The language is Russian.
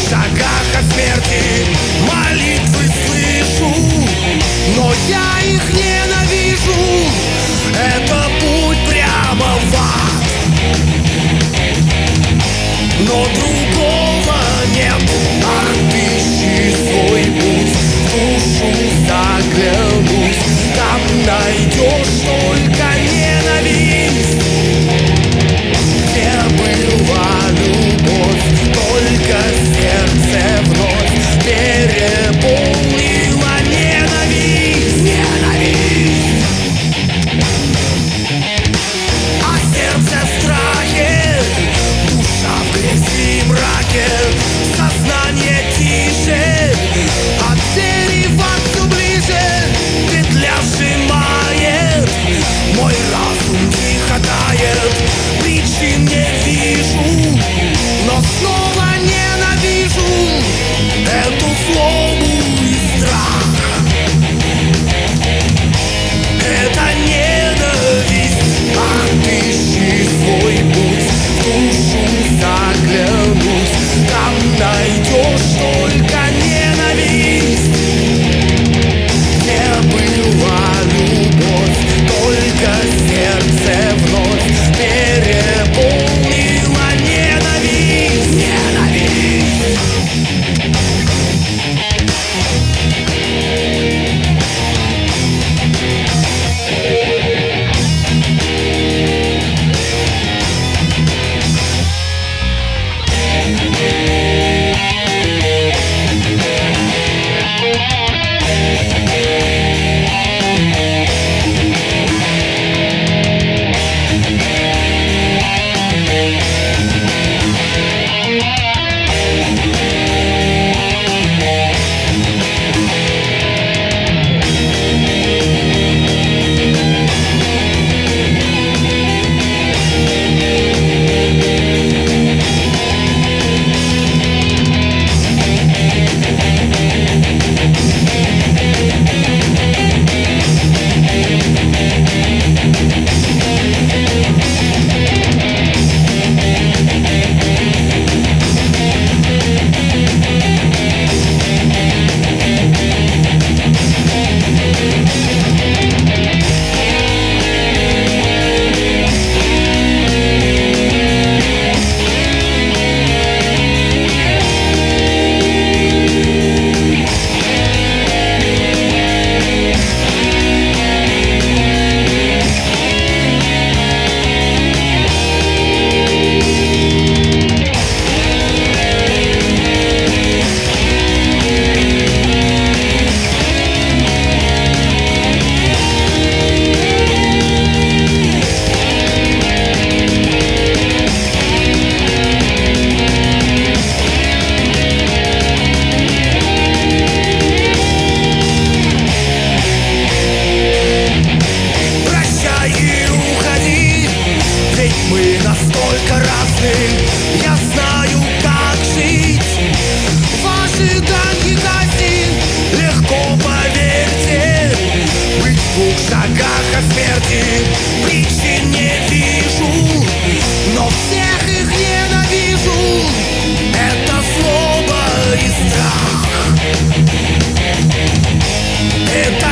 шагах от смерти молитвы слышу, но я их ненавижу. Это путь прямо в ад, но другого нет. Отыщи свой путь, в душу заглянуть, там найдешь только ненависть. Где была любовь, только сердце вновь переполнила ненависть. Ненависть. А сердце в страхе, душа в грязи и мраке, сознание тише, от дерева все ближе. Петля сжимает, мой разум тихо тает. Причин не вижу, но снова ненавижу эту злобу и страх. Это ненависть. Отыщи свой путь, в душу заглянуть, там найдешь только ненависть. Где была любовь, только сердце вновь переполнила ненависть. Ненависть. Мы настолько разны, я знаю, как жить в ожидании казни. Легко, поверьте, быть в 2 шагах от смерти. Причин не вижу, но всех их ненавижу. Это злоба и страх. Это